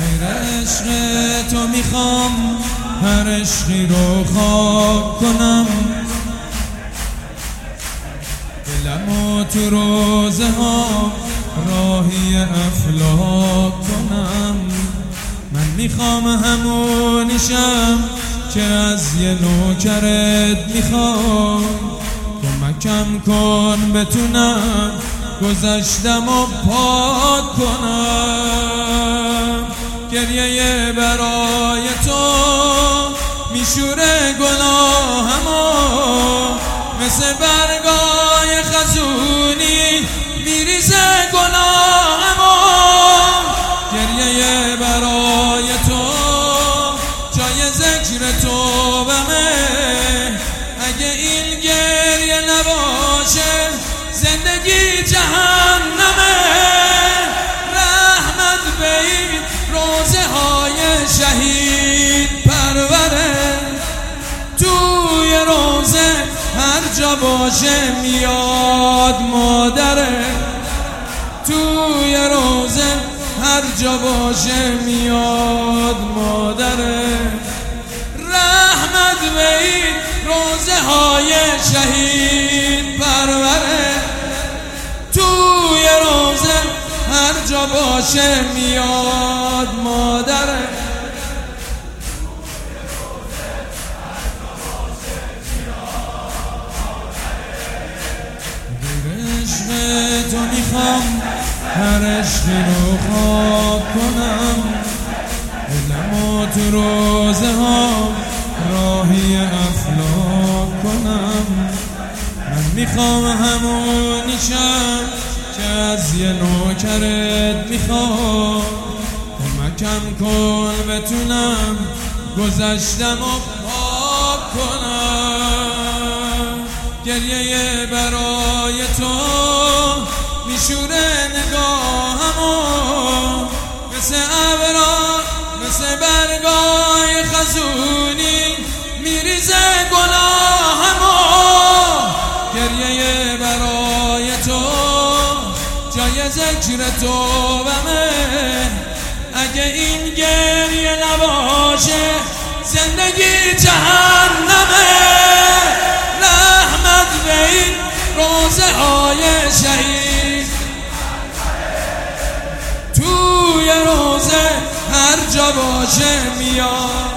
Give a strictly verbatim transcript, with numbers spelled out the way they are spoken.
غیر عشق تو میخوام هر عشقی رو خاک کنم، دلمو تو روزه ها راهی افلاک کنم. من میخوام همونیشم که از یه نوکرت میخوام، کمکم کن بتونم گذشتم و پاک کنم. گریه برای تو میشوره گناهمو، مثل برگای خزونی میریزه گناهمو. گریه برای تو جای ذکر تو بمه، اگه این گریه نباشه زندگی جهنمه. رحمت به این روزه های شهید پروره، توی روزه هر جا باشه میاد مادره. توی روزه هر جا باشه میاد مادره. رحمت به این روزه های شهید پروره، توی روزه هر جا باشه میاد مادره. عشق تو میخوام هر عشقی رو خاک کنم، دلمو تو روزه ها راهی افلاک کنم. من میخوام همونیشم که از یه نوکرت میخوام، کمکم کن بتونم گذشتم و پاک کنم. گریه برای تو میشوره نگاهمو، مثل ابرا مثل برگای خزونی میریزه گناهمو. گریه برای تو جای ذکر تو بمه، اگه این گریه نباشه زندگی جهنمه. رحمت به این روزه های شهید، توی روزه هر جا باشه میاد